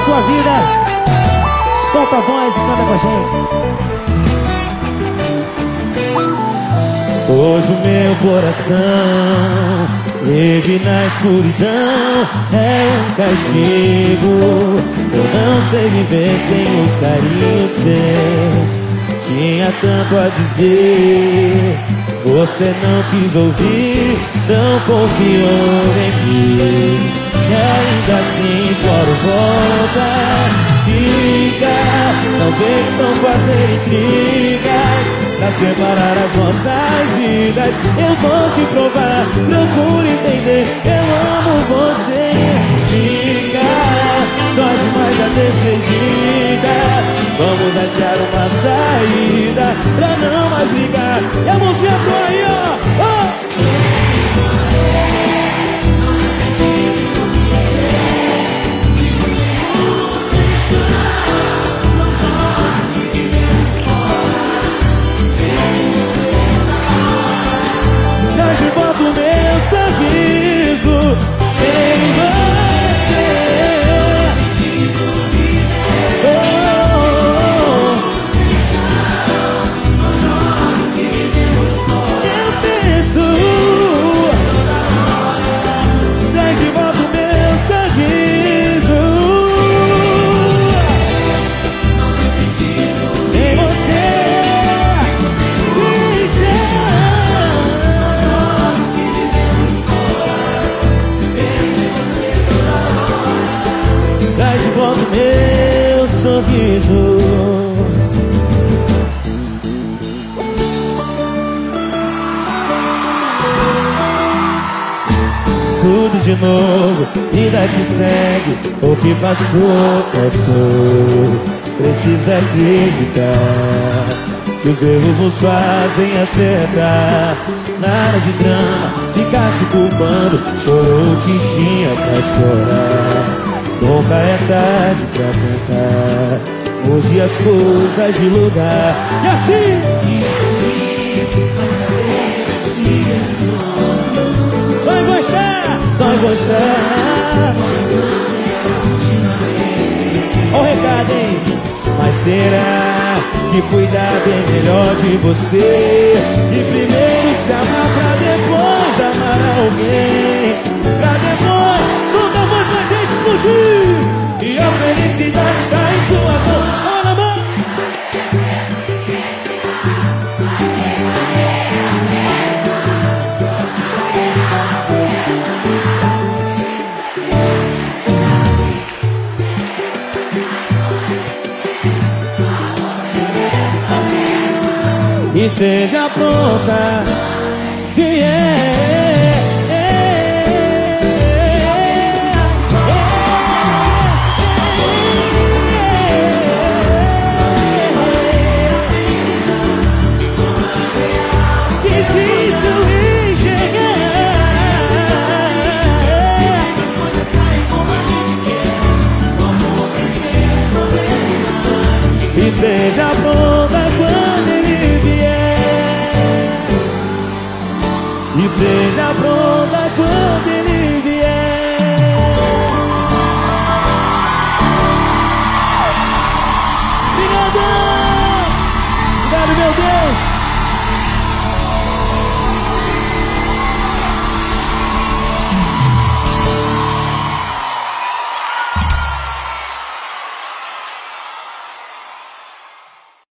sua vida. Solta a voz e canta com a gente. Hoje o meu coração vive na escuridão, é um castigo. Eu não sei viver sem os carinhos teus. Tinha tanto a dizer, você não quis ouvir, não confiou em mim. E ainda assim imploro, volta, fica. Não vê que estão fazendo intrigas pra separar as nossas vidas. Eu vou te provar, procure entender, eu amo você. Fica, dói demais a despedida. Vamos achar uma saída pra não mais ligar. E a mãozinha pro aí, ó, ó. Hoje boto meu sorriso sem você. Eu penso, hoje boto meu sorriso sem você. Traz de volta o meu sorriso. Tudo de novo, vida que segue. O que passou, passou. Precisa acreditar que os erros nos fazem acertar. Nada de drama, ficar se culpando. Chorou o que tinha pra chorar. Nunca é tarde pra tentar. Mude as coisas de lugar. E assim vai gostar, vai gostar. Ó o recado, hein? Mas terá que cuidar bem melhor de você. E primeiro se amar pra depois amar alguém. Pra depois solta a voz pra gente explodir. E a felicidade está em sua mão. Olha na mão. Esteja pronta. Esteja pronta quando ele vier. Esteja pronta quando ele vier. Obrigadão. Obrigado, meu Deus.